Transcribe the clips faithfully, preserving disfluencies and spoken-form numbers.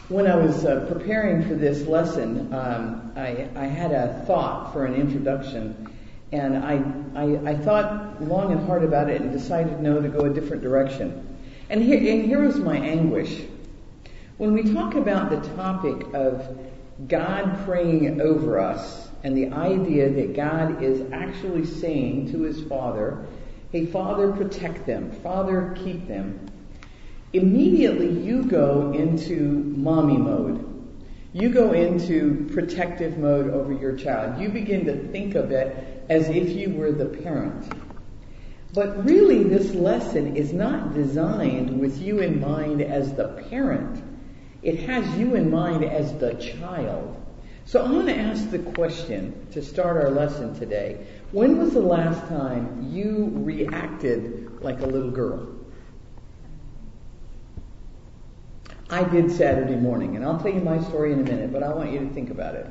When I was uh, preparing for this lesson, um, I, I had a thought for an introduction, and I, I, I thought long and hard about it and decided no, to go a different direction. And here, and here was my anguish. When we talk about the topic of God praying over us and the idea that God is actually saying to his Father, hey, Father, protect them. Father, keep them. Immediately you go into mommy mode. You go into protective mode over your child. You begin to think of it as if you were the parent. But really this lesson is not designed with you in mind as the parent. It has you in mind as the child. So I'm going to ask the question to start our lesson today. When was the last time you reacted like a little girl? I did Saturday morning, and I'll tell you my story in a minute, but I want you to think about it.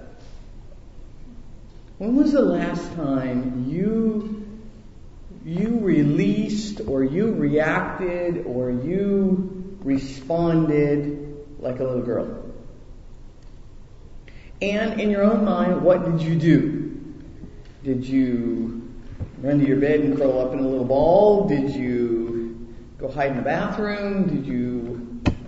When was the last time you you released or you reacted or you responded like a little girl? And in your own mind, what did you do? Did you run to your bed and curl up in a little ball? Did you go hide in the bathroom? Did you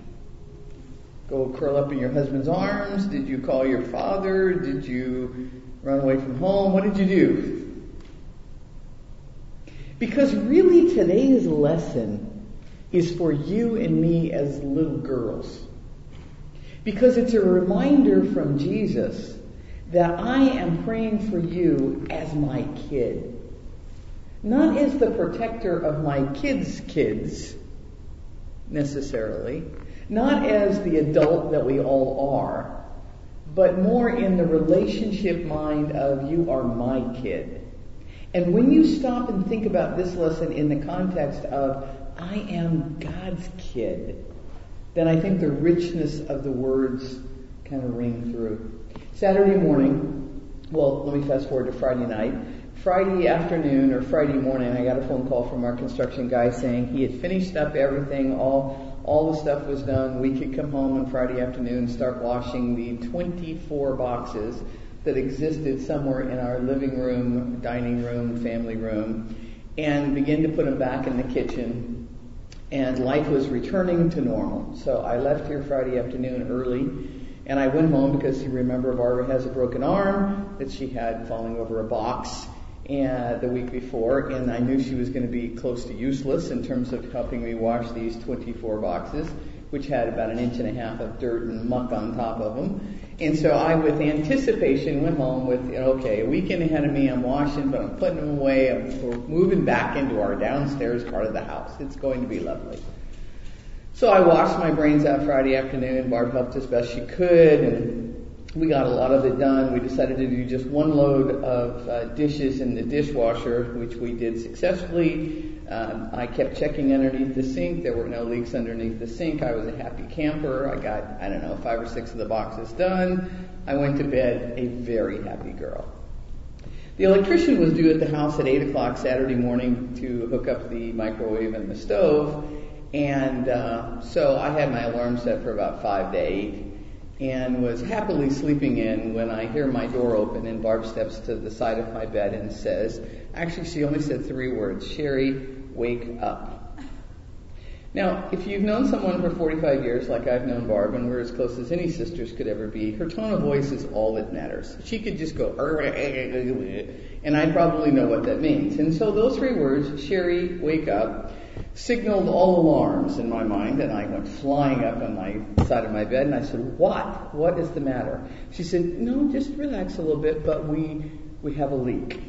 go curl up in your husband's arms? Did you call your father? Did you run away from home? What did you do? Because really today's lesson is for you and me as little girls. Because it's a reminder from Jesus that I am praying for you as my kid. Not as the protector of my kids' kids, necessarily. Not as the adult that we all are, but more in the relationship mind of you are my kid. And when you stop and think about this lesson in the context of I am God's kid, then I think the richness of the words kind of ring through. Saturday morning, well, let me fast forward to Friday night. Friday afternoon or Friday morning, I got a phone call from our construction guy saying he had finished up everything, all all the stuff was done. We could come home on Friday afternoon and start washing the twenty-four boxes that existed somewhere in our living room, dining room, family room, and begin to put them back in the kitchen. And life was returning to normal. So I left here Friday afternoon early, and I went home because you remember Barbara has a broken arm that she had falling over a box and the week before, and I knew she was going to be close to useless in terms of helping me wash these twenty-four boxes, which had about an inch and a half of dirt and muck on top of them. And so I, with anticipation, went home with, you know, okay, a weekend ahead of me, I'm washing, but I'm putting them away. I'm, we're moving back into our downstairs part of the house. It's going to be lovely. So I washed my brains out Friday afternoon. Barb helped as best she could, and we got a lot of it done. We decided to do just one load of uh, dishes in the dishwasher, which we did successfully. Um, I kept checking underneath the sink. There were no leaks underneath the sink. I was a happy camper. I got, I don't know, five or six of the boxes done. I went to bed a very happy girl. The electrician was due at the house at eight o'clock Saturday morning to hook up the microwave and the stove. And uh, so I had my alarm set for about five to eight. And was happily sleeping in when I hear my door open and Barb steps to the side of my bed and says, actually she only said three words, Sherry, wake up. Now, if you've known someone for forty-five years like I've known Barb, and we're as close as any sisters could ever be, her tone of voice is all that matters. She could just go, and I probably know what that means. And so those three words, Sherry, wake up, signaled all alarms in my mind, and I went flying up on my side of my bed, and I said, what? What is the matter? She said, no, just relax a little bit, but we we have a leak.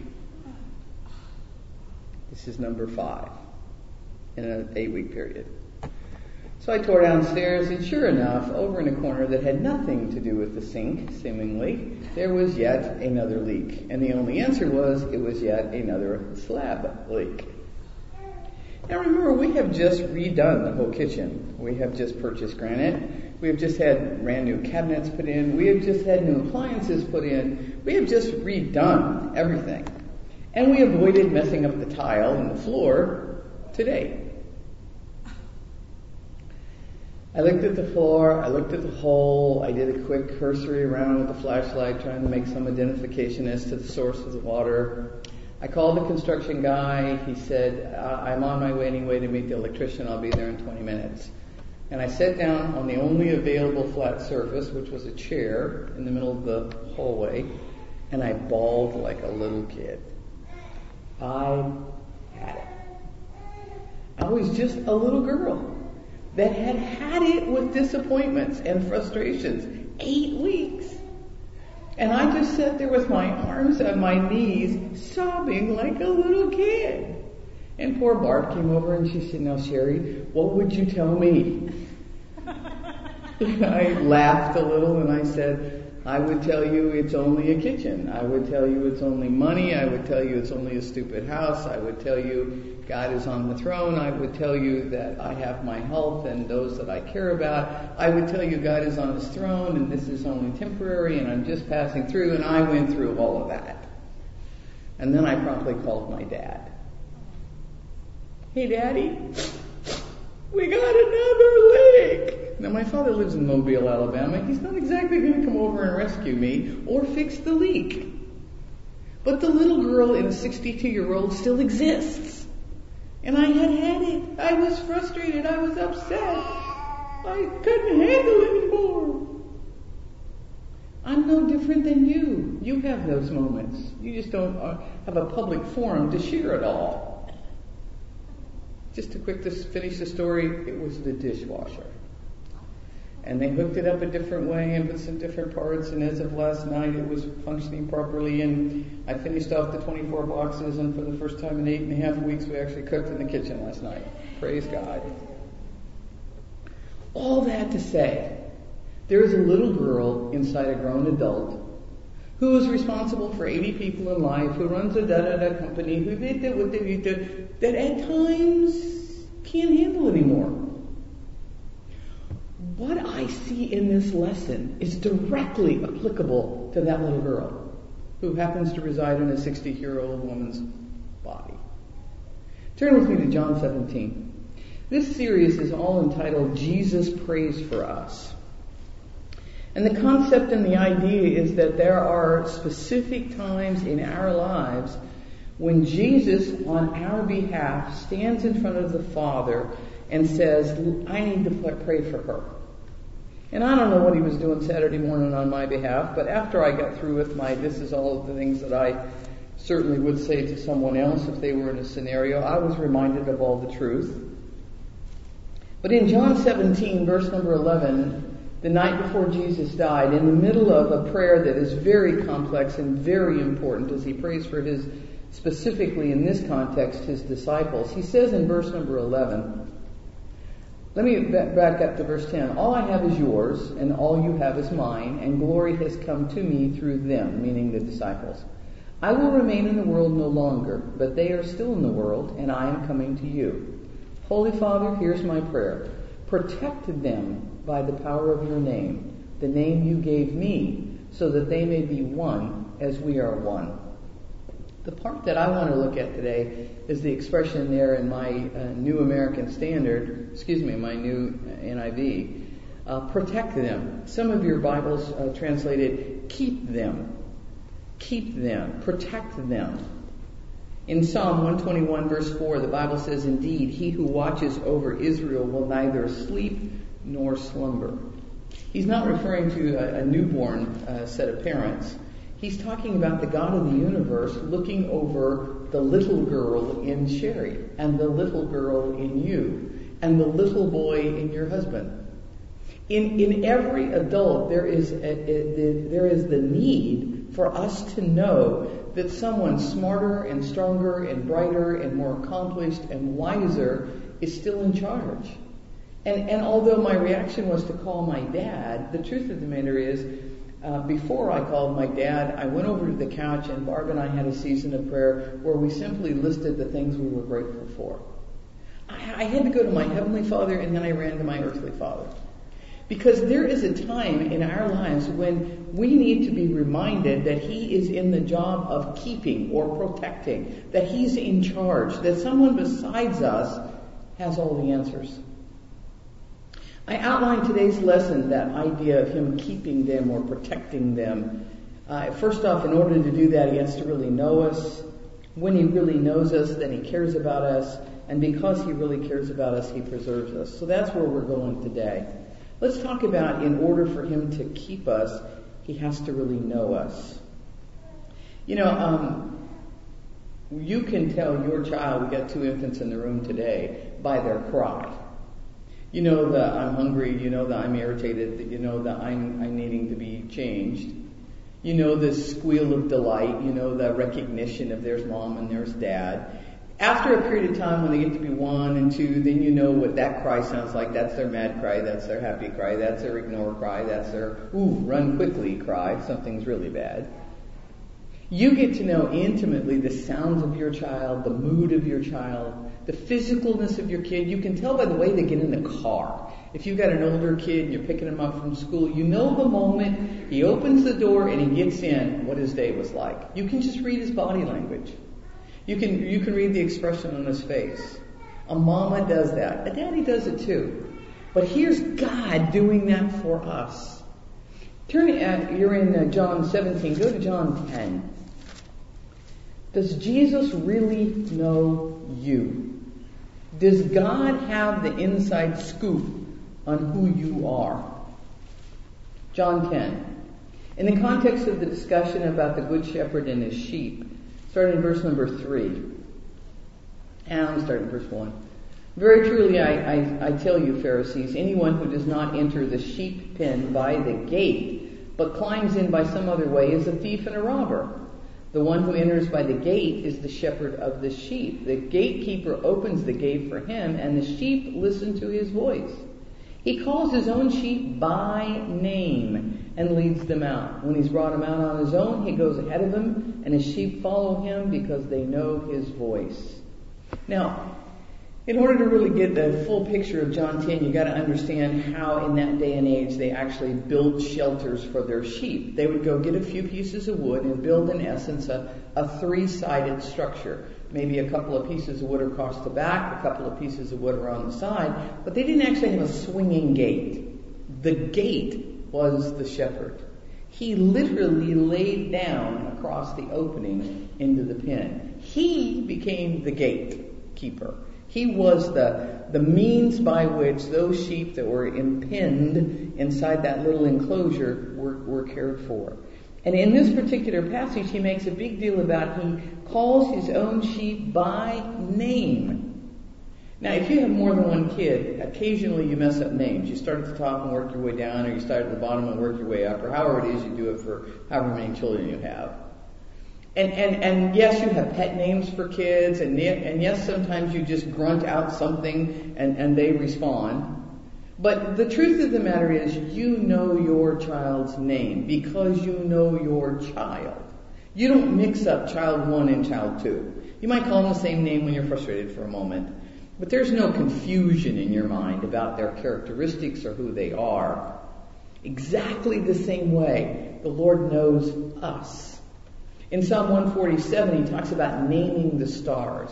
This is number five in an eight-week period. So I tore downstairs, and sure enough, over in a corner that had nothing to do with the sink, seemingly, there was yet another leak. And the only answer was, it was yet another slab leak. Now remember, we have just redone the whole kitchen. We have just purchased granite. We have just had brand new cabinets put in. We have just had new appliances put in. We have just redone everything. And we avoided messing up the tile and the floor today. I looked at the floor, I looked at the hole, I did a quick cursory around with the flashlight trying to make some identification as to the source of the water. I called the construction guy. He said, I'm on my waiting way to meet the electrician. I'll be there in twenty minutes. And I sat down on the only available flat surface, which was a chair in the middle of the hallway, and I bawled like a little kid. I had it. I was just a little girl that had had it with disappointments and frustrations. Eight weeks. And I just sat there with my arms on my knees, sobbing like a little kid. And poor Barb came over and she said, now, Sherry, what would you tell me? I laughed a little and I said, I would tell you it's only a kitchen. I would tell you it's only money. I would tell you it's only a stupid house. I would tell you God is on the throne. I would tell you that I have my health and those that I care about. I would tell you God is on his throne and this is only temporary and I'm just passing through. And I went through all of that. And then I promptly called my dad. Hey, Daddy, we got another leak. Now, my father lives in Mobile, Alabama. He's not exactly going to come over and rescue me or fix the leak. But the little girl in a sixty-two-year-old still exists. And I had had it. I was frustrated. I was upset. I couldn't handle it anymore. I'm no different than you. You have those moments. You just don't uh, have a public forum to share it all. Just to quick to finish the story, it was the dishwasher. And they hooked it up a different way and put some different parts, and as of last night it was functioning properly, and I finished off the twenty-four boxes, and for the first time in eight and a half weeks we actually cooked in the kitchen last night. Praise God. All that to say, there is a little girl inside a grown adult who is responsible for eighty people in life, who runs a da-da-da company, who did that, what they did, that at times can't handle anymore. What I see in this lesson is directly applicable to that little girl who happens to reside in a sixty-year-old woman's body. Turn with me to John seventeen. This series is all entitled Jesus Prays for Us. And the concept and the idea is that there are specific times in our lives when Jesus, on our behalf, stands in front of the Father and says, I need to pray for her. And I don't know what he was doing Saturday morning on my behalf, but after I got through with my, this is all of the things that I certainly would say to someone else if they were in a scenario, I was reminded of all the truth. But in John seventeen, verse number eleven, the night before Jesus died, in the middle of a prayer that is very complex and very important as he prays for his, specifically in this context, his disciples, he says in verse number eleven, let me back up to verse ten. All I have is yours, and all you have is mine, and glory has come to me through them, meaning the disciples. I will remain in the world no longer, but they are still in the world, and I am coming to you. Holy Father, here's my prayer. Protect them by the power of your name, the name you gave me, so that they may be one as we are one. The part that I want to look at today is the expression there in my uh, New American Standard, excuse me, my new N I V, uh, protect them. Some of your Bibles uh, translated keep them, keep them, protect them. In Psalm one twenty-one verse four, the Bible says, indeed, he who watches over Israel will neither sleep nor slumber. He's not referring to a, a newborn uh, set of parents. He's talking about the God of the universe looking over the little girl in Sherry and the little girl in you and the little boy in your husband. In in every adult, there is a, a, there is the need for us to know that someone smarter and stronger and brighter and more accomplished and wiser is still in charge. And and although my reaction was to call my dad, the truth of the matter is, Uh, before I called my dad, I went over to the couch and Barb and I had a season of prayer where we simply listed the things we were grateful for. I, I had to go to my Heavenly Father and then I ran to my earthly father. Because there is a time in our lives when we need to be reminded that he is in the job of keeping or protecting, that he's in charge, that someone besides us has all the answers. I outlined today's lesson, that idea of him keeping them or protecting them. Uh, first off, in order to do that, he has to really know us. When he really knows us, then he cares about us. And because he really cares about us, he preserves us. So that's where we're going today. Let's talk about, in order for him to keep us, he has to really know us. You know, um, you can tell your child, we got two infants in the room today, by their cry. You know that I'm hungry, you know that I'm irritated, you know that I'm, I'm needing to be changed. You know the squeal of delight, you know the recognition of there's mom and there's dad. After a period of time when they get to be one and two, then you know what that cry sounds like. That's their mad cry, that's their happy cry, that's their ignore cry, that's their ooh, run quickly cry, something's really bad. You get to know intimately the sounds of your child, the mood of your child, the physicalness of your kid. You can tell by the way they get in the car. If you've got an older kid and you're picking him up from school, you know the moment he opens the door and he gets in what his day was like. You can just read his body language. You can you can read the expression on his face. A mama does that. A daddy does it too. But here's God doing that for us. Turn at, you're in uh, John seventeen. Go to John ten. Does Jesus really know you? Does God have the inside scoop on who you are? John ten. In the context of the discussion about the Good Shepherd and his sheep, starting in verse number three. And I'm starting in verse one. Very truly I, I, I tell you, Pharisees, anyone who does not enter the sheep pen by the gate, but climbs in by some other way, is a thief and a robber. The one who enters by the gate is the shepherd of the sheep. The gatekeeper opens the gate for him, and the sheep listen to his voice. He calls his own sheep by name and leads them out. When he's brought them out on his own, he goes ahead of them, and his sheep follow him because they know his voice. Now, in order to really get the full picture of John ten, you got to understand how in that day and age they actually built shelters for their sheep. They would go get a few pieces of wood and build, in essence, a, a three-sided structure. Maybe a couple of pieces of wood across the back, a couple of pieces of wood around the side, but they didn't actually have a swinging gate. The gate was the shepherd. He literally laid down across the opening into the pen. He became the gatekeeper. He was the, the means by which those sheep that were impenned inside that little enclosure were, were cared for. And in this particular passage, he makes a big deal about he calls his own sheep by name. Now, if you have more than one kid, occasionally you mess up names. You start at the top and work your way down, or you start at the bottom and work your way up, or however it is you do it for however many children you have. And, and, and yes, you have pet names for kids, and, and yes, sometimes you just grunt out something and, and they respond. But the truth of the matter is, you know your child's name because you know your child. You don't mix up child one and child two. You might call them the same name when you're frustrated for a moment, but there's no confusion in your mind about their characteristics or who they are. Exactly the same way the Lord knows us. In Psalm one forty-seven, he talks about naming the stars.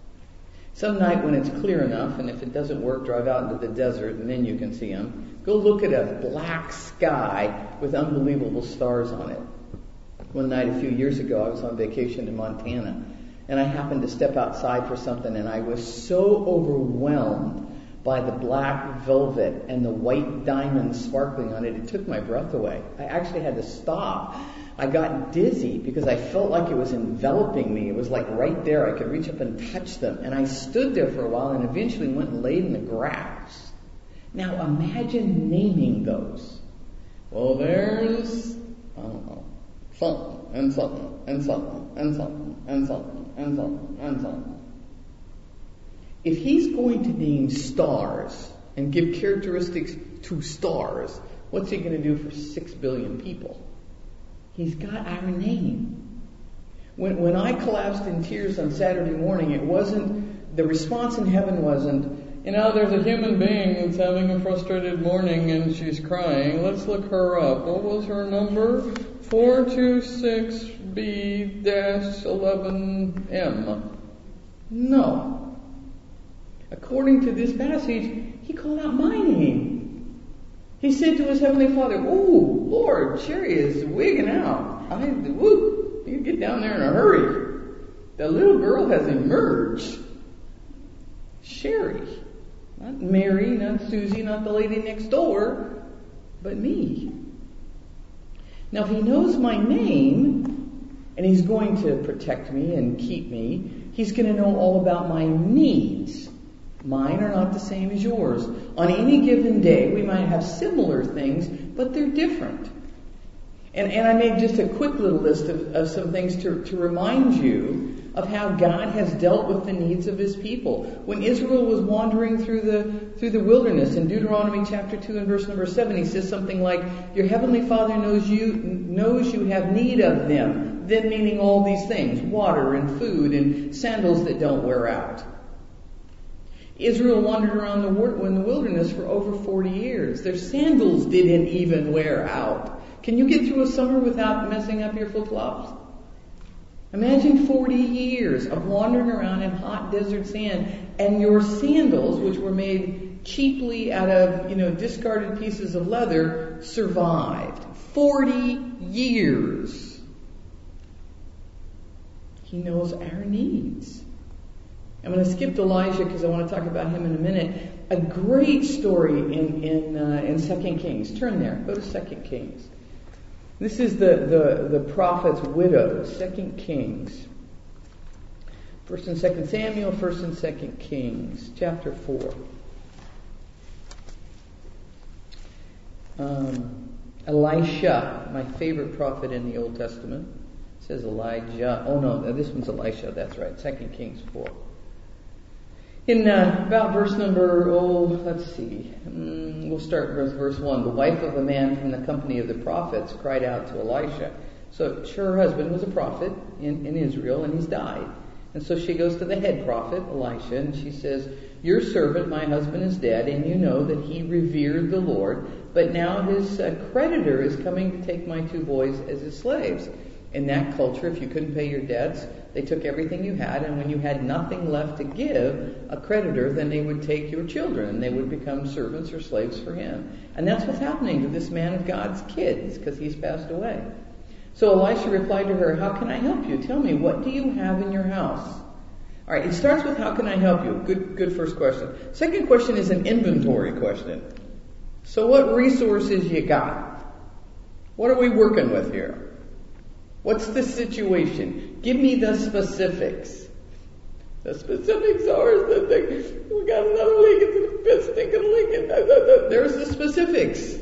Some night when it's clear enough, and if it doesn't work, drive out into the desert and then you can see them. Go look at a black sky with unbelievable stars on it. One night a few years ago, I was on vacation in Montana, and I happened to step outside for something, and I was so overwhelmed by the black velvet and the white diamonds sparkling on it, it took my breath away. I actually had to stop. I got dizzy because I felt like it was enveloping me. It was like right there. I could reach up and touch them. And I stood there for a while and eventually went and laid in the grass. Now imagine naming those. Well, there's, I don't know, something and something and something and something and something and something and something. If he's going to name stars and give characteristics to stars, what's he going to do for six billion people? He's got our name. When when I collapsed in tears on Saturday morning, it wasn't, the response in heaven wasn't, you know, there's a human being that's having a frustrated morning and she's crying. Let's look her up. What was her number? four two six B eleven M. No. According to this passage, he called out my name. He said to his heavenly Father, "Ooh, Lord, Sherry is wigging out. I woo, you get down there in a hurry. The little girl has emerged." Sherry, not Mary, not Susie, not the lady next door, but me. Now, if he knows my name, and he's going to protect me and keep me, he's going to know all about my needs. Mine are not the same as yours. On any given day, we might have similar things, but they're different. And, and I made just a quick little list of, of some things to, to remind you of how God has dealt with the needs of His people. When Israel was wandering through the through the wilderness, in Deuteronomy chapter two and verse number seven, He says something like, "Your heavenly Father knows you knows you have need of them." Them meaning all these things: water and food and sandals that don't wear out. Israel wandered around the, in the wilderness for over forty years. Their sandals didn't even wear out. Can you get through a summer without messing up your flip-flops? Imagine forty years of wandering around in hot desert sand, and your sandals, which were made cheaply out of, you know, discarded pieces of leather, survived. forty years. He knows our needs. I'm going to skip to Elijah because I want to talk about him in a minute. A great story in in uh, in Second Kings. Turn there. Go to Second Kings. This is the, the, the prophet's widow. Second Kings. First and Second Samuel. First and Second Kings. Chapter four. Um, Elisha, my favorite prophet in the Old Testament. It says Elijah. Oh no, this one's Elisha. That's right. Second Kings four. In uh, about verse number, oh, let's see, um, we'll start with verse one. The wife of a man from the company of the prophets cried out to Elisha. So her husband was a prophet in, in Israel, and he's died. And so she goes to the head prophet, Elisha, and she says, "Your servant, my husband, is dead, and you know that he revered the Lord, but now his uh, creditor is coming to take my two boys as his slaves." In that culture, if you couldn't pay your debts, they took everything you had, and when you had nothing left to give a creditor, then they would take your children, and they would become servants or slaves for him. And that's what's happening to this man of God's kids, because he's passed away. So Elisha replied to her, "How can I help you? Tell me, what do you have in your house?" All right, it starts with, how can I help you? Good, good first question. Second question is an inventory question. So what resources you got? What are we working with here? What's the situation? Give me the specifics. The specifics are that they, we got another leak, it's a bit stinking leak. There's the specifics.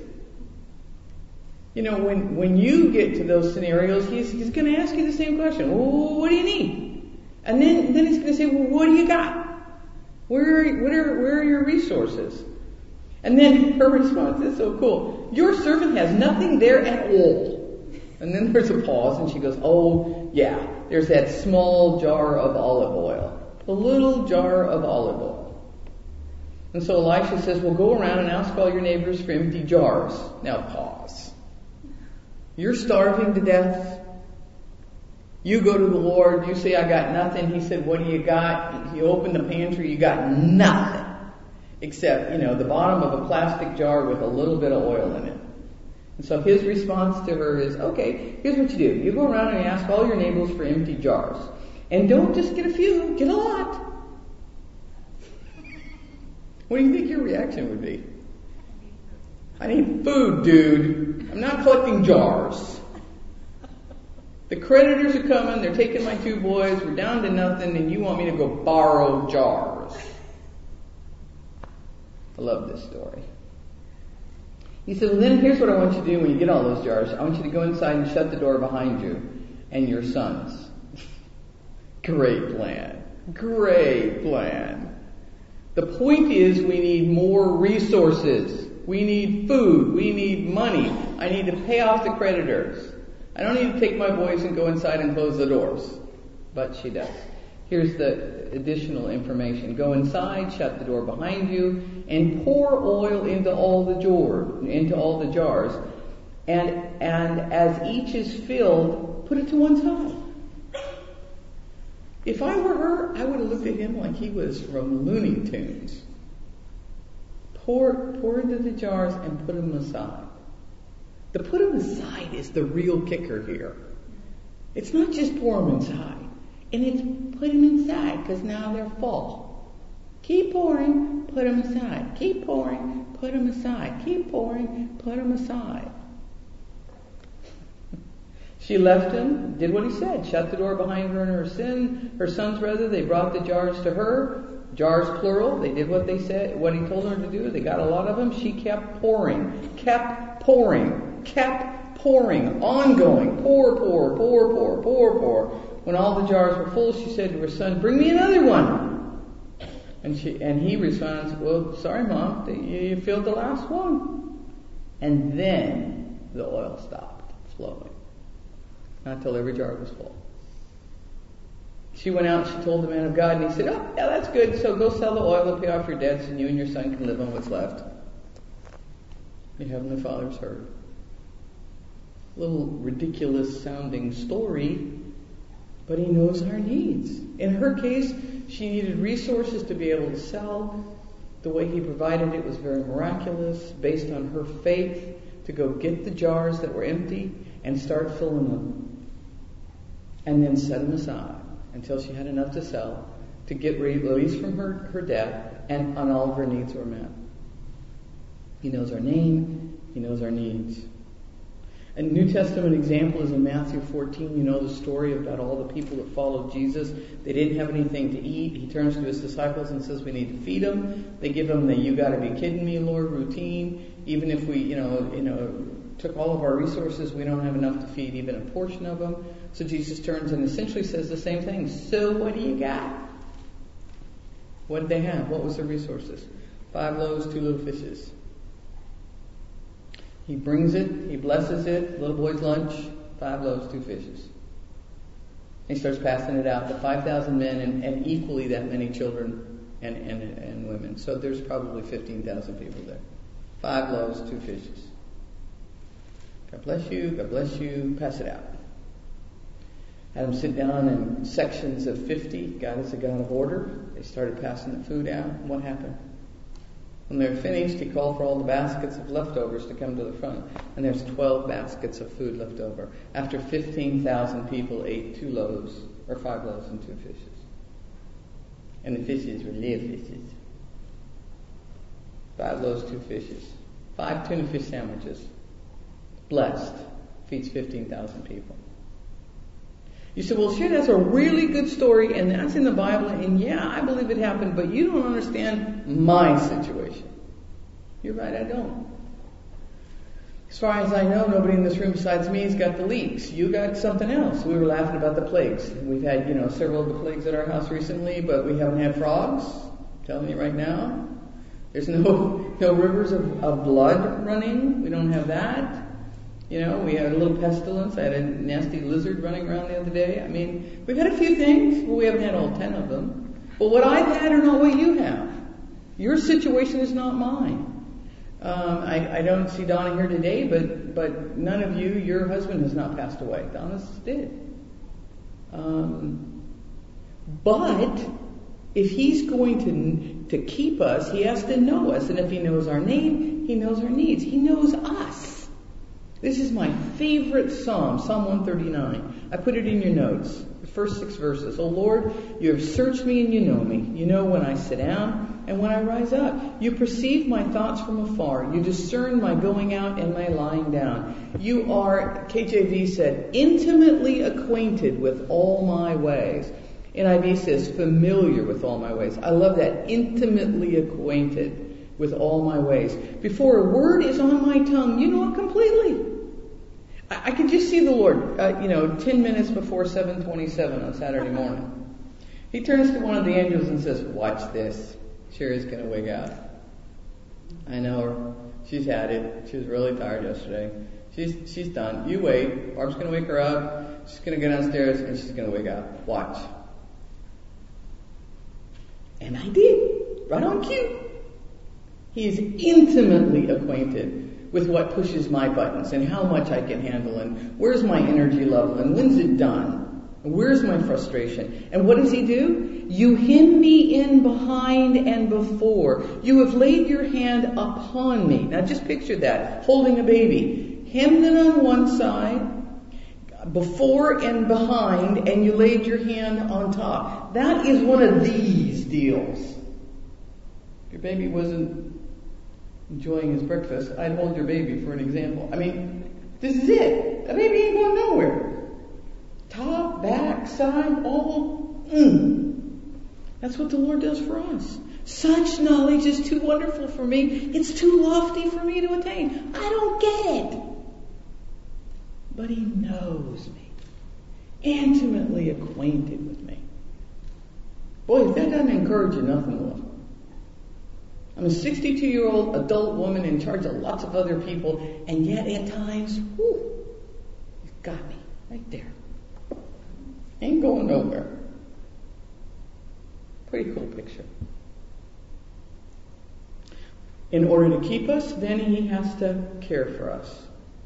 You know, when when you get to those scenarios, he's he's going to ask you the same question. Well, what do you need? And then then he's going to say, well, what do you got? Where are, what are where are your resources? And then her response is so cool. Your servant has nothing there at all. And then there's a pause, and she goes, "Oh, yeah, there's that small jar of olive oil. A little jar of olive oil." And so Elisha says, "Well, go around and ask all your neighbors for empty jars." Now pause. You're starving to death. You go to the Lord, you say, "I got nothing." He said, "What do you got?" You open the pantry, you got nothing. Except, you know, the bottom of a plastic jar with a little bit of oil in it. And so his response to her is, "Okay, here's what you do. You go around and you ask all your neighbors for empty jars. And don't just get a few, get a lot." What do you think your reaction would be? "I need food, dude. I'm not collecting jars. The creditors are coming, they're taking my two boys, we're down to nothing, and you want me to go borrow jars." I love this story. He said, "Well, then here's what I want you to do when you get all those jars. I want you to go inside and shut the door behind you and your sons." Great plan. Great plan. The point is, we need more resources. We need food. We need money. I need to pay off the creditors. I don't need to take my boys and go inside and close the doors. But she does. Here's the additional information. Go inside, shut the door behind you, and pour oil into all the jar, into all the jars. And and as each is filled, put it to one side. If I were her, I would have looked at him like he was from Looney Tunes. Pour, pour into the jars and put them aside. The put them aside is the real kicker here. It's not just pour them inside. And it's put them inside because now they're full. Keep pouring, put them aside. Keep pouring, put them aside. Keep pouring, put them aside. She left him, did what he said, shut the door behind her and her sin, her sons rather. They brought the jars to her, jars plural. They did what they said, what he told her to do. They got a lot of them. She kept pouring, kept pouring, kept pouring, ongoing, pour, pour, pour, pour, pour, pour. When all the jars were full, she said to her son, "Bring me another one." And she and he responds, "Well, sorry, Mom, you filled the last one." And then the oil stopped flowing. Not until every jar was full. She went out and she told the man of God, and he said, "Oh, yeah, that's good. So go sell the oil and pay off your debts, and you and your son can live on what's left." Your Heavenly Father's heard. A little ridiculous sounding story, but he knows our needs. In her case, she needed resources to be able to sell. The way he provided it was very miraculous, based on her faith to go get the jars that were empty and start filling them. And then set them aside until she had enough to sell to get released from her, her debt, and, and all of her needs were met. He knows our name. He knows our needs. A New Testament example is in Matthew fourteen. You know the story about all the people that followed Jesus. They didn't have anything to eat. He turns to his disciples and says, "We need to feed them." They give him the "You got to be kidding me, Lord" routine. Even if we, you know, you know, took all of our resources, we don't have enough to feed even a portion of them. So Jesus turns and essentially says the same thing. "So what do you got?" What did they have? What was their resources? Five loaves, two little fishes. He brings it, he blesses it, little boy's lunch, five loaves, two fishes. He starts passing it out to five thousand men and, and equally that many children and, and, and women. So there's probably fifteen thousand people there. Five loaves, two fishes. God bless you, God bless you, pass it out. Had them sit down in sections of fifty. God is a God of order. They started passing the food out. What happened? When they were finished, he called for all the baskets of leftovers to come to the front. And there's twelve baskets of food left over. After fifteen thousand people ate two loaves, or five loaves and two fishes. And the fishes were little fishes. Five loaves, two fishes. Five tuna fish sandwiches. Blessed. Feeds fifteen thousand people. You say, "Well, sure, that's a really good story, and that's in the Bible, and yeah, I believe it happened, but you don't understand my situation." You're right, I don't. As far as I know, nobody in this room besides me has got the leaks. You got something else. We were laughing about the plagues. We've had, you know, several of the plagues at our house recently, but we haven't had frogs. I'm telling you right now. There's no no rivers of, of blood running. We don't have that. You know, we had a little pestilence. I had a nasty lizard running around the other day. I mean, we've had a few things, but we haven't had all ten of them. But what I've had are not what you have. Your situation is not mine. Um, I, I don't see Donna here today, but but none of you, your husband has not passed away. Donna's did. Um, but if he's going to to keep us, he has to know us. And if he knows our name, he knows our needs. He knows us. This is my favorite psalm, Psalm one thirty-nine. I put it in your notes, the first six verses. "O Lord, you have searched me and you know me. You know when I sit down and when I rise up. You perceive my thoughts from afar. You discern my going out and my lying down. You are," K J V said, "intimately acquainted with all my ways." N I V says, "familiar with all my ways." I love that, intimately acquainted with all my ways. Before a word is on my tongue, you know it completely. I, I can just see the Lord, uh, you know, ten minutes before seven twenty-seven on Saturday morning. He turns to one of the angels and says, "Watch this. Sherry's going to wig out." I know her. She's had it. She was really tired yesterday. She's she's done. You wait. Barb's going to wake her up. She's going to go downstairs and she's going to wig out. Watch. And I did. Right on cue. He is intimately acquainted with what pushes my buttons and how much I can handle and where's my energy level and when's it done. Where's my frustration? And what does he do? You hem me in behind and before. You have laid your hand upon me. Now just picture that, holding a baby. Hemmed in on one side, before and behind, and you laid your hand on top. That is one of these deals. If your baby wasn't enjoying his breakfast, I'd hold your baby for an example. I mean, this is it. A baby ain't going nowhere. Top, back, side, all. Mm. That's what the Lord does for us. Such knowledge is too wonderful for me. It's too lofty for me to attain. I don't get it. But he knows me. Intimately acquainted with me. Boy, if that doesn't encourage you, nothing will. I'm a sixty-two-year-old adult woman in charge of lots of other people, and yet at times, whew, you've got me right there. Ain't going nowhere. Pretty cool picture. In order to keep us, then he has to care for us.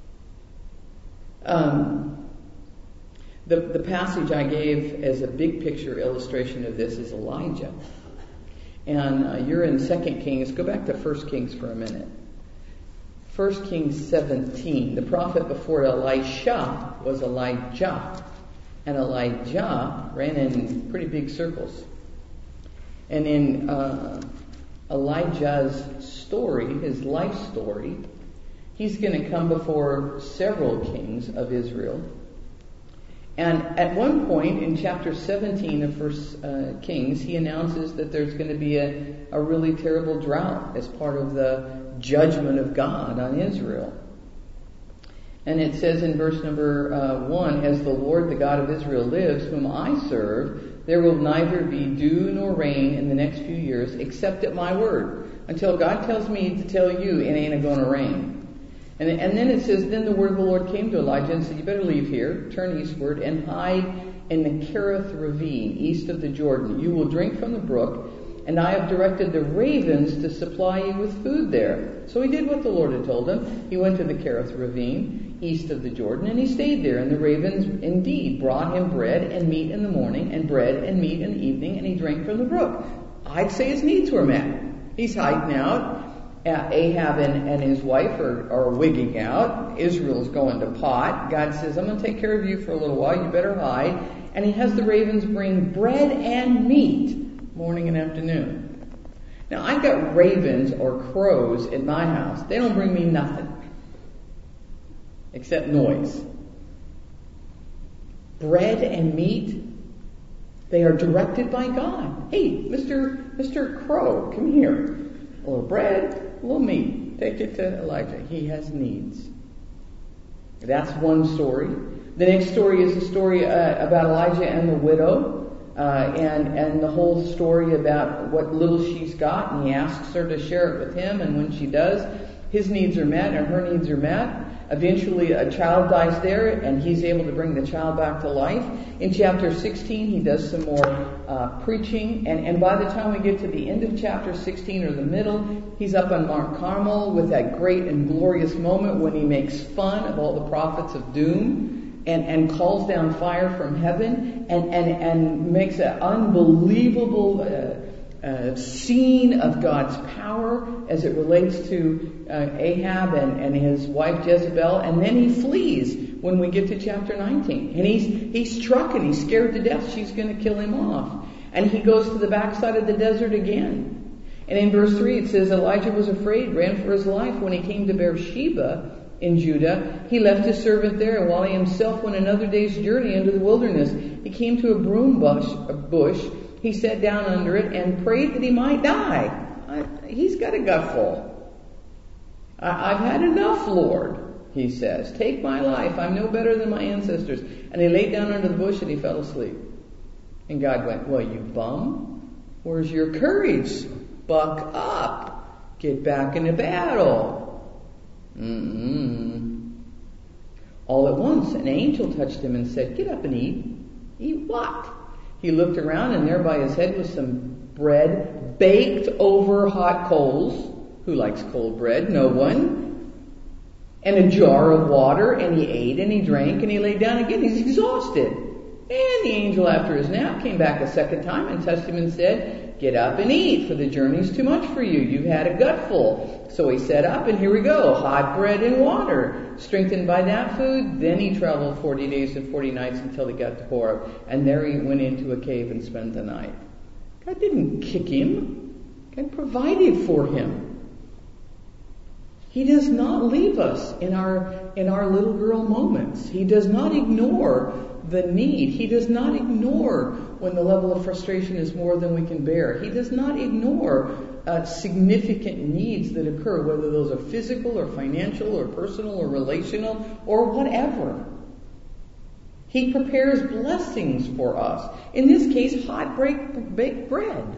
Um, the, the passage I gave as a big picture illustration of this is Elijah. And uh, you're in Second Kings. Go back to First Kings for a minute. First Kings seventeen. The prophet before Elisha was Elijah. And Elijah ran in pretty big circles. And in uh, Elijah's story, his life story, he's going to come before several kings of Israel. And at one point in chapter seventeen of First uh, Kings, he announces that there's going to be a, a really terrible drought as part of the judgment of God on Israel. And it says in verse number uh, one, as the Lord, the God of Israel lives, whom I serve, there will neither be dew nor rain in the next few years, except at my word. Until God tells me to tell you, it ain't going to rain. And, and then it says, then the word of the Lord came to Elijah and said, you better leave here, turn eastward, and hide in the Kerith ravine, east of the Jordan. You will drink from the brook, and I have directed the ravens to supply you with food there. So he did what the Lord had told him. He went to the Kerith ravine, east of the Jordan, and he stayed there. And the ravens indeed brought him bread and meat in the morning, and bread and meat in the evening, and he drank from the brook. I'd say his needs were met. He's hiding out. Uh, Ahab and, and his wife are, are wigging out. Israel's going to pot. God says, I'm going to take care of you for a little while. You better hide. And he has the ravens bring bread and meat morning and afternoon. Now, I've got ravens or crows in my house. They don't bring me nothing except noise. Bread and meat, they are directed by God. Hey, Mister Mister Crow, come here. A little bread, a little meat. Take it to Elijah. He has needs. That's one story. The next story is the story uh, about Elijah and the widow. Uh, and, and the whole story about what little she's got, and he asks her to share it with him, and when she does, his needs are met and her needs are met. Eventually a child dies there, and he's able to bring the child back to life. In chapter sixteen, he does some more uh, preaching, and, and by the time we get to the end of chapter sixteen, or the middle, he's up on Mount Carmel with that great and glorious moment when he makes fun of all the prophets of doom. And, and calls down fire from heaven and, and, and makes an unbelievable uh, uh, scene of God's power as it relates to uh, Ahab and, and his wife Jezebel. And then he flees when we get to chapter nineteen. And he's, he's struck and he's scared to death. She's going to kill him off. And he goes to the backside of the desert again. And in verse three it says, Elijah was afraid, ran for his life. When he came to Beersheba in Judah, he left his servant there, and while he himself went another day's journey into the wilderness, he came to a broom bush, a bush. He sat down under it and prayed that he might die. I, he's got a gutful. I, I've had enough, Lord, he says. Take my life. I'm no better than my ancestors. And he laid down under the bush and he fell asleep. And God went, well, you bum, where's your courage? Buck up. Get back into battle. Mm-mm. All at once, an angel touched him and said, get up and eat. Eat what? He looked around, and there by his head was some bread baked over hot coals. Who likes cold bread? No one. And a jar of water, and he ate and he drank and he lay down again. He's exhausted. And the angel, after his nap, came back a second time and touched him and said, "Get up and eat, for the journey's too much for you. You've had a gutful." So he sat up, and here we go, hot bread and water. Strengthened by that food, then he traveled forty days and forty nights until he got to Horeb. And there he went into a cave and spent the night. God didn't kick him. God provided for him. He does not leave us in our in our little girl moments. He does not ignore the need. He does not ignore when the level of frustration is more than we can bear. He does not ignore uh, significant needs that occur, whether those are physical or financial or personal or relational or whatever. He prepares blessings for us. In this case, hot baked bread.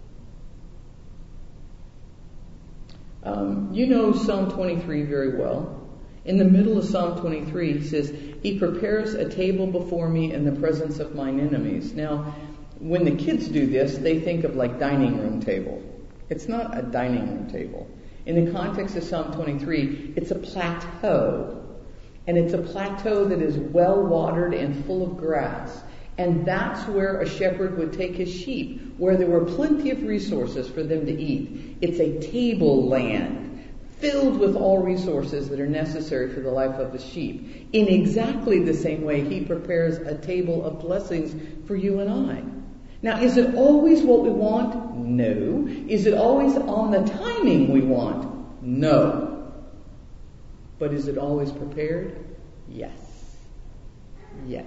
Um, you know Psalm twenty-three very well. In the middle of Psalm twenty-three, he says, "He prepares a table before me in the presence of mine enemies." Now, when the kids do this, they think of like dining room table. It's not a dining room table. In the context of Psalm twenty-three, it's a plateau. And it's a plateau that is well watered and full of grass. And that's where a shepherd would take his sheep, where there were plenty of resources for them to eat. It's a tableland filled with all resources that are necessary for the life of the sheep. In exactly the same way, he prepares a table of blessings for you and I. Now, is it always what we want? No. Is it always on the timing we want? No. But is it always prepared? Yes. Yes.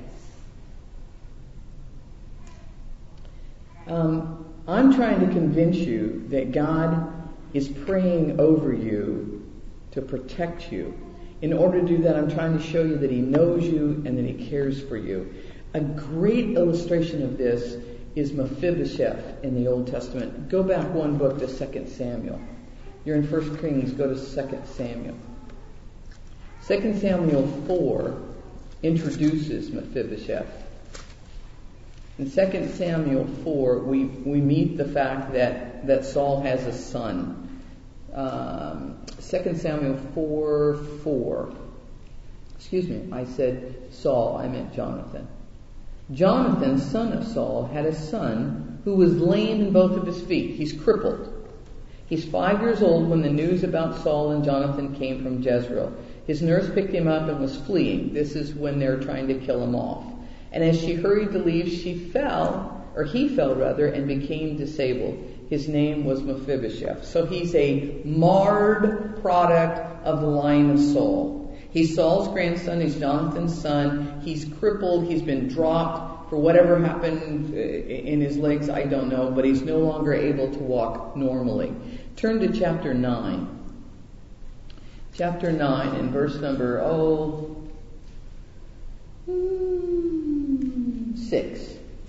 Um, I'm trying to convince you that God is praying over you to protect you. In order to do that, I'm trying to show you that he knows you and that he cares for you. A great illustration of this is Mephibosheth in the Old Testament. Go back one book to Second Samuel. You're in First Kings, go to Second Samuel. Second Samuel four introduces Mephibosheth. In Second Samuel four, we, we meet the fact that, that Saul has a son. Um, Second Samuel four four. Excuse me, I said Saul, I meant Jonathan. Jonathan, son of Saul, had a son who was lame in both of his feet. He's crippled. He's five years old when the news about Saul and Jonathan came from Jezreel. His nurse picked him up and was fleeing. This is when they're trying to kill him off. And as she hurried to leave, she fell, or he fell rather, and became disabled. His name was Mephibosheth. So he's a marred product of the line of Saul. He's Saul's grandson. He's Jonathan's son. He's crippled. He's been dropped. For whatever happened in his legs, I don't know. But he's no longer able to walk normally. Turn to chapter nine. Chapter nine and verse number, oh, six.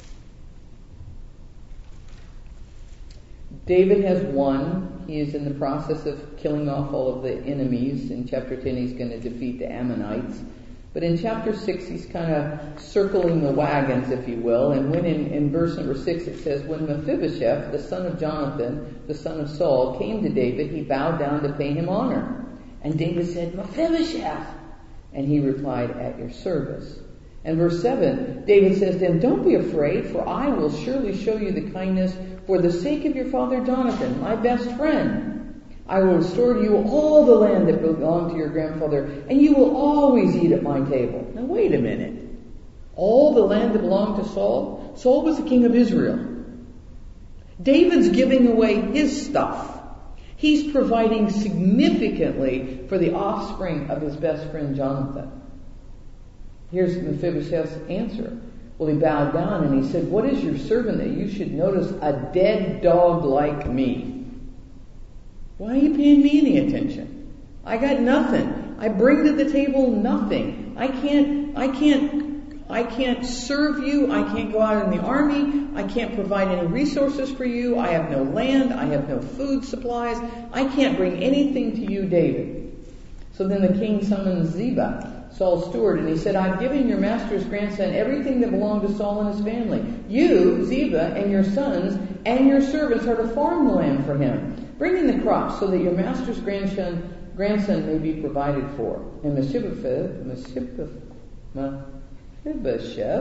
David has won. He is in the process of killing off all of the enemies. In chapter ten, he's going to defeat the Ammonites. But in chapter six, he's kind of circling the wagons, if you will. And when in, in verse number six, it says, "When Mephibosheth, the son of Jonathan, the son of Saul, came to David, he bowed down to pay him honor. And David said, 'Mephibosheth.' And he replied, 'At your service.' And verse seven, David says to him, 'Don't be afraid, for I will surely show you the kindness for the sake of your father Jonathan, my best friend. I will restore to you all the land that belonged to your grandfather, and you will always eat at my table.'" Now wait a minute. All the land that belonged to Saul? Saul was the king of Israel. David's giving away his stuff. He's providing significantly for the offspring of his best friend Jonathan. Here's Mephibosheth's answer. Well, he bowed down and he said, "What is your servant that you should notice a dead dog like me? Why are you paying me any attention? I got nothing. I bring to the table nothing. I can't, I can't, I can't serve you. I can't go out in the army. I can't provide any resources for you. I have no land. I have no food supplies. I can't bring anything to you, David." So then the king summoned Ziba, Saul's steward, and he said, "I've given your master's grandson everything that belonged to Saul and his family. You, Ziba, and your sons and your servants are to farm the land for him. Bring in the crops so that your master's grandson, grandson may be provided for." And Mephibosheth, Mephibosheth, Mephibosheth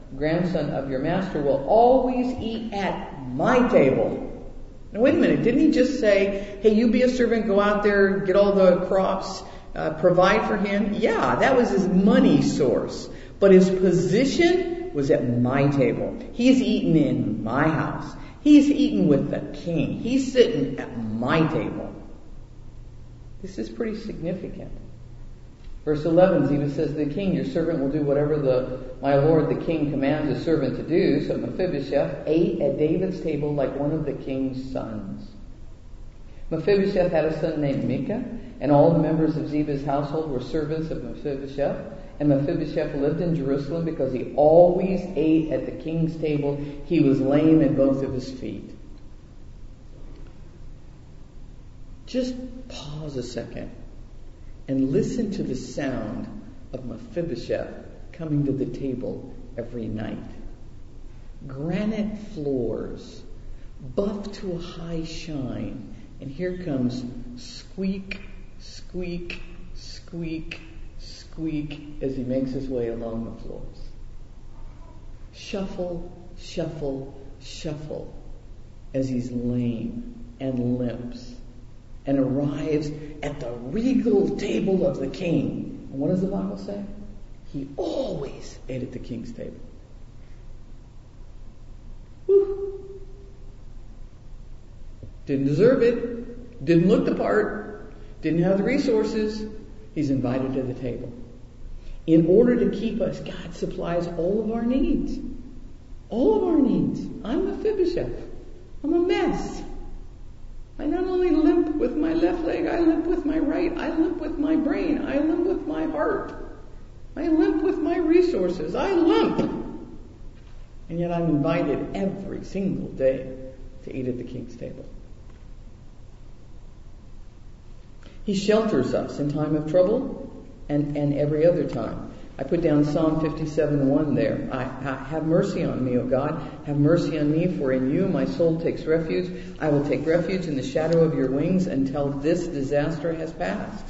grandson of your master, will always eat at my table. Now wait a minute, didn't he just say, hey, you be a servant, go out there, get all the crops, uh, provide for him? Yeah, that was his money source. But his position was at my table. He's eating in my house. He's eating with the king. He's sitting at my table. This is pretty significant. Verse eleven, Ziba says, the king, your servant will do whatever the my lord the king commands his servant to do. So Mephibosheth ate at David's table like one of the king's sons. Mephibosheth had a son named Micah, and all the members of Ziba's household were servants of Mephibosheth. And Mephibosheth lived in Jerusalem because he always ate at the king's table. He was lame in both of his feet. Just pause a second and listen to the sound of Mephibosheth coming to the table every night. Granite floors, buffed to a high shine, and here comes squeak, squeak, squeak, squeak as he makes his way along the floors. Shuffle, shuffle, shuffle as he's lame and limps and arrives at the regal table of the king. And what does the Bible say? He always ate at the king's table. Whew. Didn't deserve it. Didn't look the part. Didn't have the resources. He's invited to the table. In order to keep us, God supplies all of our needs. All of our needs. I'm Mephibosheth. I'm a mess. I not only limp with my left leg, I limp with my right. I limp with my brain. I limp with my heart. I limp with my resources. I limp. And yet I'm invited every single day to eat at the king's table. He shelters us in time of trouble and, and every other time. I put down Psalm fifty-seven one there. I, I, have mercy on me, O God. Have mercy on me, for in you my soul takes refuge. I will take refuge in the shadow of your wings until this disaster has passed.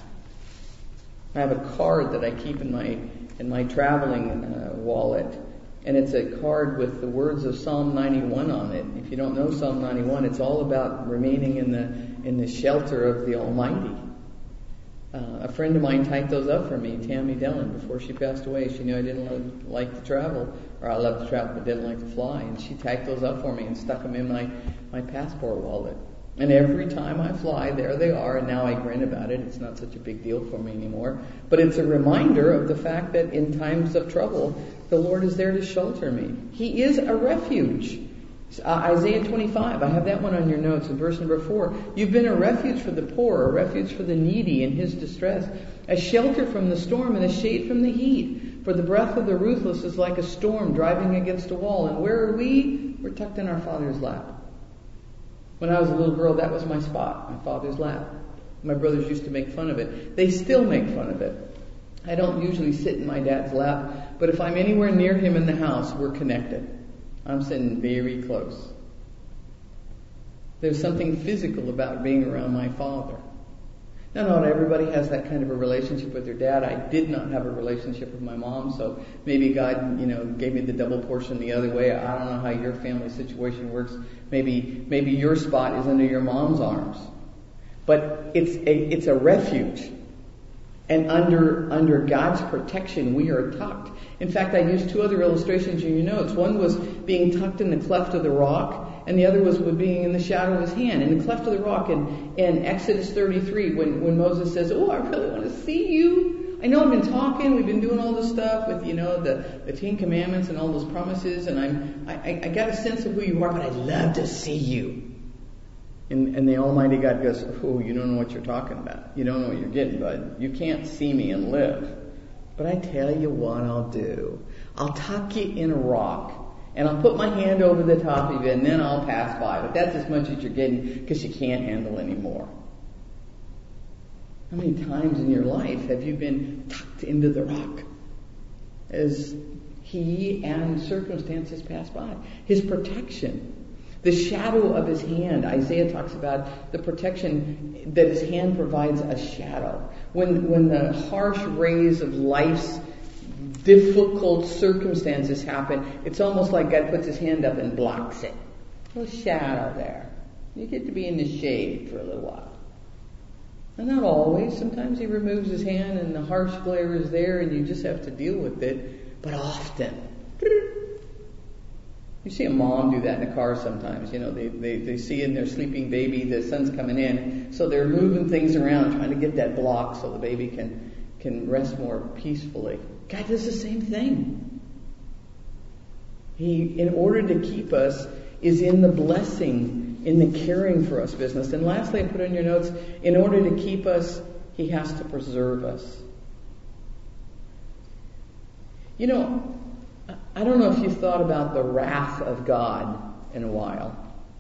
I have a card that I keep in my in my traveling uh, wallet, and it's a card with the words of Psalm ninety-one on it. If you don't know Psalm ninety-one, it's all about remaining in the in the shelter of the Almighty. Uh, a friend of mine typed those up for me, Tammy Dillon, before she passed away. She knew I didn't love, like to travel, or I loved to travel but didn't like to fly, and she typed those up for me and stuck them in my, my passport wallet. And every time I fly, there they are, and now I grin about it. It's not such a big deal for me anymore. But it's a reminder of the fact that in times of trouble, the Lord is there to shelter me. He is a refuge. Uh, Isaiah twenty-five, I have that one on your notes in verse number four. You've been a refuge for the poor, a refuge for the needy in his distress, a shelter from the storm and a shade from the heat. For the breath of the ruthless is like a storm driving against a wall. And where are we? We're tucked in our Father's lap. When I was a little girl, that was my spot, my Father's lap. My brothers used to make fun of it. They still make fun of it. I don't usually sit in my dad's lap, but if I'm anywhere near him in the house, we're connected. I'm sitting very close. There's something physical about being around my father. Now, not everybody has that kind of a relationship with their dad. I did not have a relationship with my mom, so maybe God, you know, gave me the double portion the other way. I don't know how your family situation works. Maybe, maybe your spot is under your mom's arms. But it's a, it's a refuge. And under under God's protection, we are tucked. In fact, I used two other illustrations in your notes. One was being tucked in the cleft of the rock, and the other was being in the shadow of his hand. In the cleft of the rock in, in Exodus thirty-three, when, when Moses says, oh, I really want to see you. I know I've been talking, we've been doing all this stuff with, you know, the, the Ten Commandments and all those promises, and I'm I, I got a sense of who you are, but I'd love to see you. And, and the Almighty God goes, oh, you don't know what you're talking about. You don't know what you're getting, bud. You can't see me and live. But I tell you what I'll do. I'll tuck you in a rock, and I'll put my hand over the top of you, and then I'll pass by. But that's as much as you're getting because you can't handle anymore. How many times in your life have you been tucked into the rock as he and circumstances pass by? His protection. The shadow of his hand. Isaiah talks about the protection that his hand provides a shadow. When when the harsh rays of life's difficult circumstances happen, it's almost like God puts his hand up and blocks it. A little shadow there. You get to be in the shade for a little while. And not always. Sometimes he removes his hand and the harsh glare is there and you just have to deal with it. But often. You see a mom do that in a car sometimes. You know, they, they, they see in their sleeping baby the sun's coming in, so they're moving things around trying to get that block so the baby can, can rest more peacefully. God does the same thing. He, in order to keep us, is in the blessing, in the caring for us business. And lastly, I put in your notes, in order to keep us, he has to preserve us. You know, I don't know if you've thought about the wrath of God in a while.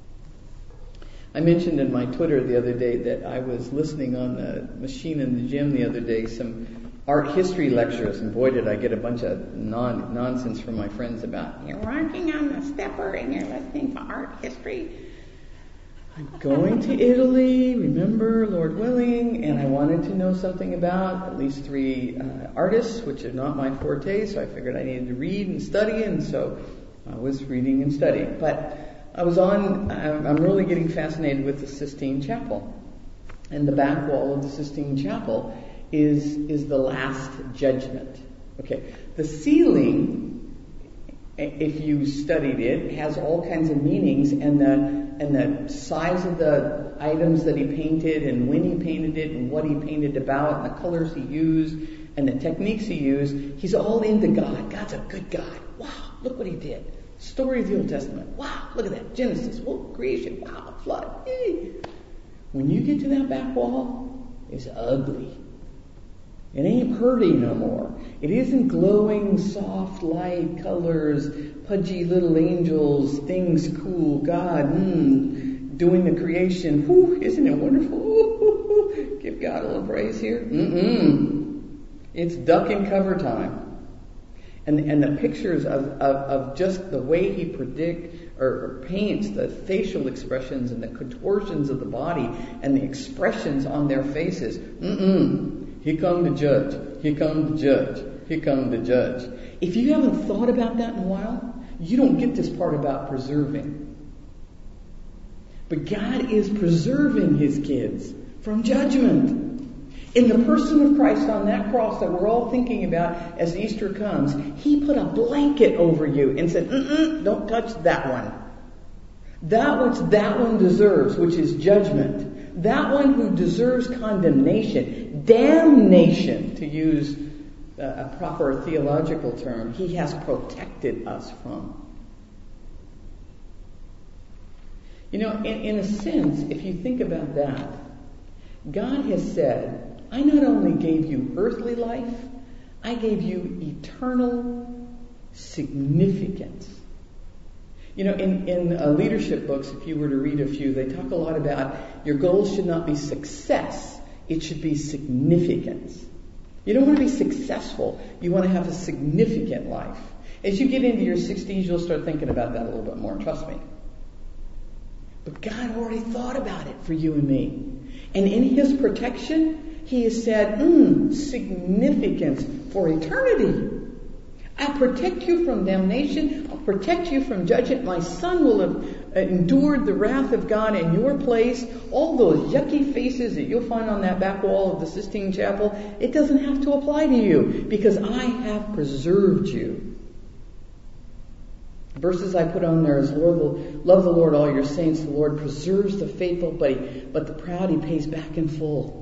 I mentioned in my Twitter the other day that I was listening on the machine in the gym the other day, some art history lectures, and boy did I get a bunch of non- nonsense from my friends about, you're working on the stepper and you're listening to art history. I'm going to Italy, remember, Lord willing, and I wanted to know something about at least three uh, artists, which are not my forte, so I figured I needed to read and study, and so I was reading and studying. But I was on, I'm really getting fascinated with the Sistine Chapel. And the back wall of the Sistine Chapel is, is the Last Judgment. Okay, the ceiling, if you studied it, has all kinds of meanings, and the and the size of the items that he painted and when he painted it and what he painted about and the colors he used and the techniques he used, he's all into God. God's a good God. Wow, look what he did. Story of the Old Testament. Wow, look at that. Genesis, whoa, creation, wow, flood. Yay. When you get to that back wall, it's ugly. It ain't pretty no more. It isn't glowing, soft light, colors, pudgy little angels, things cool, God, mm, doing the creation. Whew, isn't it wonderful? Ooh, ooh, ooh. Give God a little praise here. Mm-mm. It's duck and cover time. And and the pictures of, of, of just the way he predict or, or paints the facial expressions and the contortions of the body and the expressions on their faces. Mm-mm. He come to judge. He come to judge. He come to judge. If you haven't thought about that in a while, you don't get this part about preserving. But God is preserving his kids from judgment. In the person of Christ on that cross that we're all thinking about as Easter comes, he put a blanket over you and said, Mm-mm, don't touch that one. That which that one deserves, which is judgment. That one who deserves condemnation, damnation, to use a proper theological term, he has protected us from. You know, in, in a sense, if you think about that, God has said, I not only gave you earthly life, I gave you eternal significance. You know, in, in uh, leadership books, if you were to read a few, they talk a lot about your goals should not be success, it should be significance. You don't want to be successful, you want to have a significant life. As you get into your sixties, you'll start thinking about that a little bit more, trust me. But God already thought about it for you and me. And in his protection, he has said, mm, significance for eternity. I protect you from damnation. I'll protect you from judgment. My son will have endured the wrath of God in your place. All those yucky faces that you'll find on that back wall of the Sistine Chapel, it doesn't have to apply to you because I have preserved you. Verses I put on there is, Lord will love the Lord, all your saints. The Lord preserves the faithful, but, he, but the proud he pays back in full.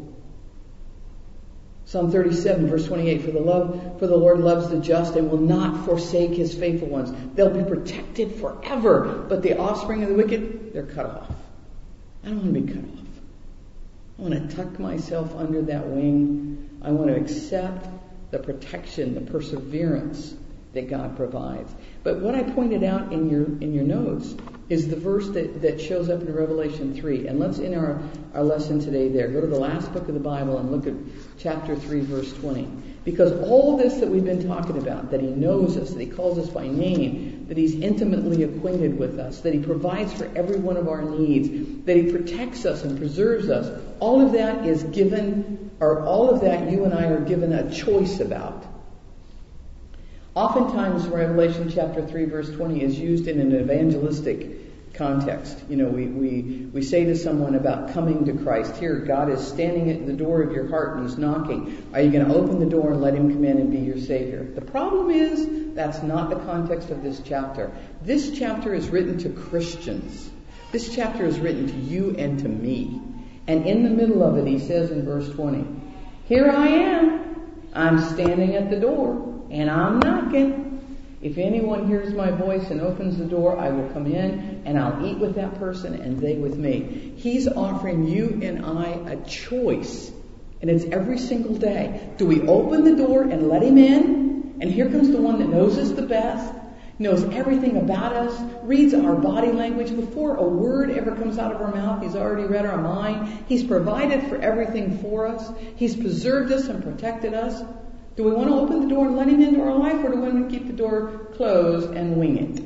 Psalm thirty-seven, verse twenty-eight, for the love, for the Lord loves the just and will not forsake his faithful ones. They'll be protected forever, but the offspring of the wicked, they're cut off. I don't want to be cut off. I want to tuck myself under that wing. I want to accept the protection, the perseverance that God provides. But what I pointed out in your in your notes is the verse that, that shows up in Revelation three. And let's end our, our lesson today there. Go to the last book of the Bible and look at chapter three, verse twenty. Because all this that we've been talking about, that he knows us, that he calls us by name, that he's intimately acquainted with us, that he provides for every one of our needs, that he protects us and preserves us, all of that is given, or all of that you and I are given a choice about. Oftentimes, Revelation chapter three, verse twenty is used in an evangelistic context. You know, we, we, we say to someone about coming to Christ, here, God is standing at the door of your heart and He's knocking. Are you going to open the door and let Him come in and be your Savior? The problem is, that's not the context of this chapter. This chapter is written to Christians. This chapter is written to you and to me. And in the middle of it, He says in verse twenty, here I am. I'm standing at the door. And I'm knocking. If anyone hears my voice and opens the door, I will come in and I'll eat with that person and they with me. He's offering you and I a choice. And it's every single day. Do we open the door and let Him in? And here comes the one that knows us the best, knows everything about us, reads our body language. Before a word ever comes out of our mouth, He's already read our mind. He's provided for everything for us. He's preserved us and protected us. Do we want to open the door and let Him into our life, or do we want to keep the door closed and wing it?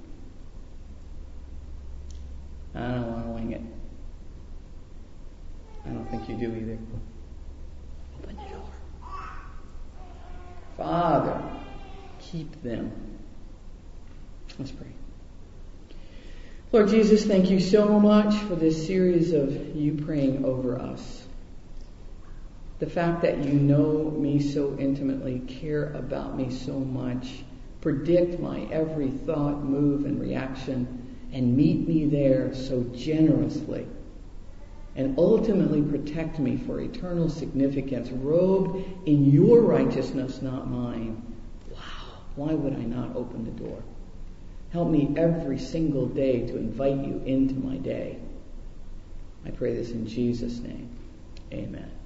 I don't want to wing it. I don't think you do either. Open the door. Father, keep them. Let's pray. Lord Jesus, thank you so much for this series of you praying over us. The fact that you know me so intimately, care about me so much, predict my every thought, move, and reaction, and meet me there so generously, and ultimately protect me for eternal significance, robed in your righteousness, not mine. Wow, why would I not open the door? Help me every single day to invite you into my day. I pray this in Jesus' name. Amen.